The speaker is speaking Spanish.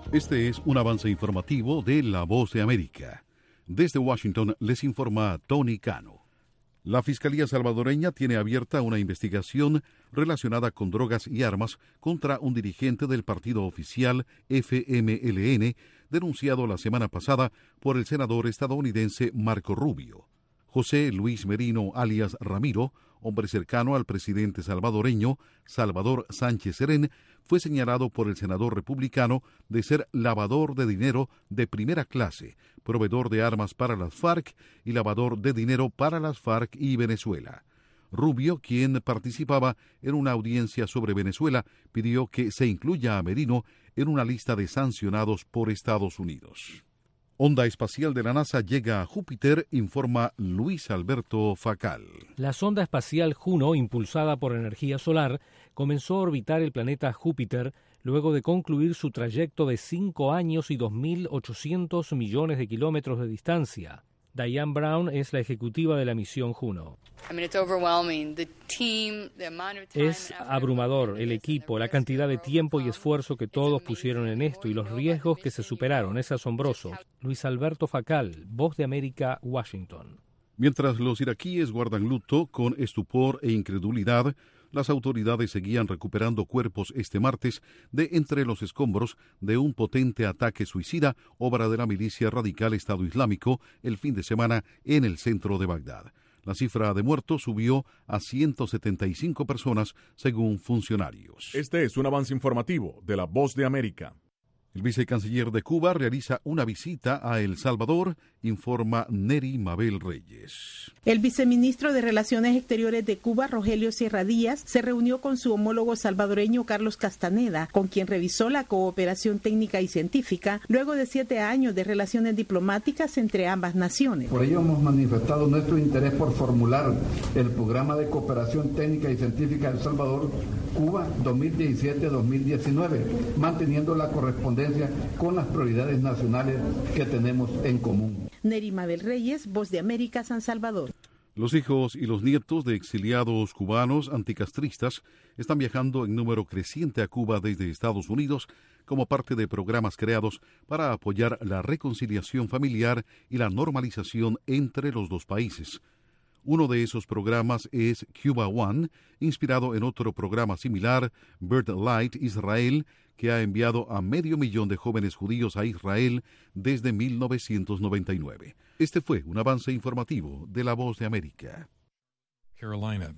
Este es un avance informativo de La Voz de América. Desde Washington les informa Tony Cano. La Fiscalía salvadoreña tiene abierta una investigación relacionada con drogas y armas contra un dirigente del partido oficial FMLN, denunciado la semana pasada por el senador estadounidense Marco Rubio. José Luis Merino, alias Ramiro, hombre cercano al presidente salvadoreño Salvador Sánchez Serén, fue señalado por el senador republicano de ser lavador de dinero de primera clase, proveedor de armas para las FARC y lavador de dinero para las FARC y Venezuela. Rubio, quien participaba en una audiencia sobre Venezuela, pidió que se incluya a Merino en una lista de sancionados por Estados Unidos. Onda espacial de la NASA llega a Júpiter, informa Luis Alberto Facal. La sonda espacial Juno, impulsada por energía solar, comenzó a orbitar el planeta Júpiter luego de concluir su trayecto de 5 años y 2.800 millones de kilómetros de distancia. Diane Brown es la ejecutiva de la misión Juno. Es abrumador el equipo, la cantidad de tiempo y esfuerzo que todos pusieron en esto y los riesgos que se superaron. Es asombroso. Luis Alberto Facal, Voz de América, Washington. Mientras los iraquíes guardan luto con estupor e incredulidad, las autoridades seguían recuperando cuerpos este martes de entre los escombros de un potente ataque suicida, obra de la milicia radical Estado Islámico, el fin de semana en el centro de Bagdad. La cifra de muertos subió a 175 personas, según funcionarios. Este es un avance informativo de La Voz de América. El vicecanciller de Cuba realiza una visita a El Salvador, informa Neri Mabel Reyes. El viceministro de Relaciones Exteriores de Cuba, Rogelio Sierra Díaz, se reunió con su homólogo salvadoreño Carlos Castaneda, con quien revisó la cooperación técnica y científica luego de 7 años de relaciones diplomáticas entre ambas naciones. Por ello hemos manifestado nuestro interés por formular el programa de cooperación técnica y científica de El Salvador, Cuba 2017-2019, manteniendo la correspondencia con las prioridades nacionales que tenemos en común. Neri Mabel Reyes, Voz de América, San Salvador. Los hijos y los nietos de exiliados cubanos anticastristas están viajando en número creciente a Cuba desde Estados Unidos como parte de programas creados para apoyar la reconciliación familiar y la normalización entre los dos países. Uno de esos programas es Cuba One, inspirado en otro programa similar, Birthright Israel, que ha enviado a 500,000 de jóvenes judíos a Israel desde 1999. Este fue un avance informativo de La Voz de América. Carolina.